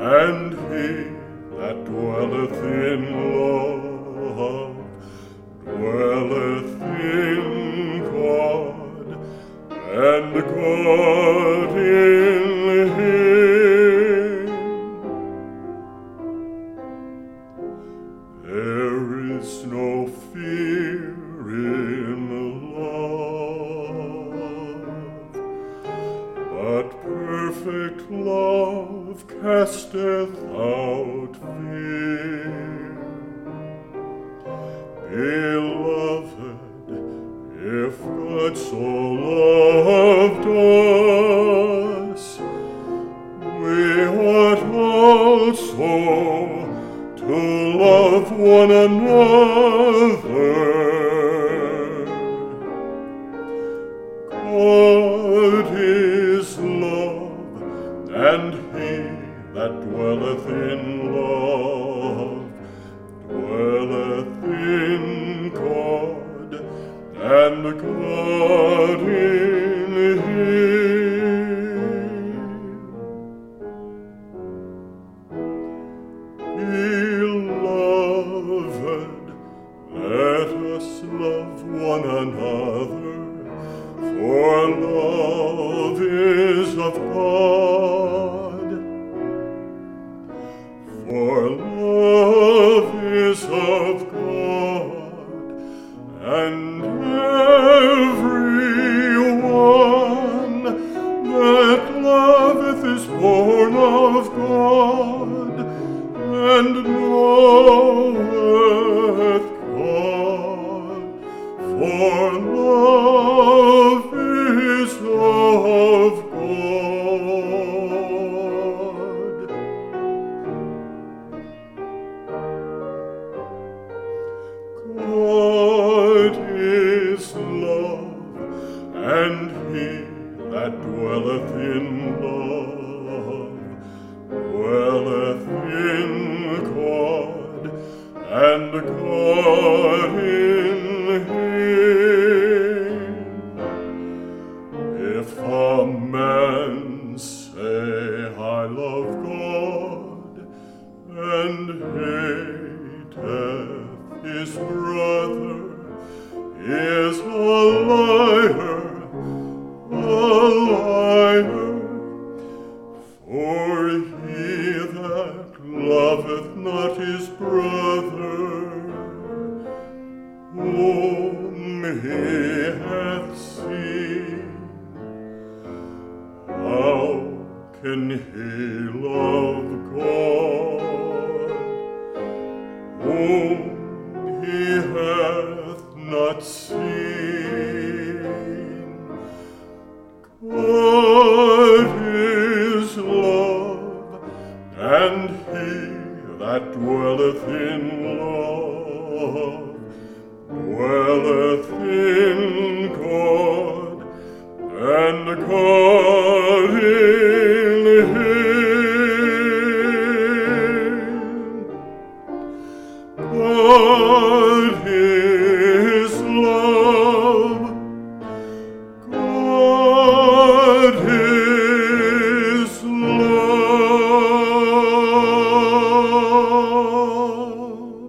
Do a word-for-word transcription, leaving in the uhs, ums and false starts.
and he that dwelleth in love dwelleth in God, and God in him. There is no fear in love, but perfect love casteth out fear. Beloved, if God so loved us, we ought also to love one another. God is love, and he that dwelleth in love dwelleth in God, and God in him. Beloved, let us love one another, for love is of God. For love is of God, and every one that loveth is born of God, and knoweth God, for love is of God. God is love, and he that dwelleth in love dwelleth in God, and God in him. If a man say, I love God, and hateth his brother, is a liar, a liar. For he that loveth not his brother, whom he hath seen, how can he love God, whom he hath not seen? God is love, and he that dwelleth in love dwelleth in God, and God in him. God is love, God is love.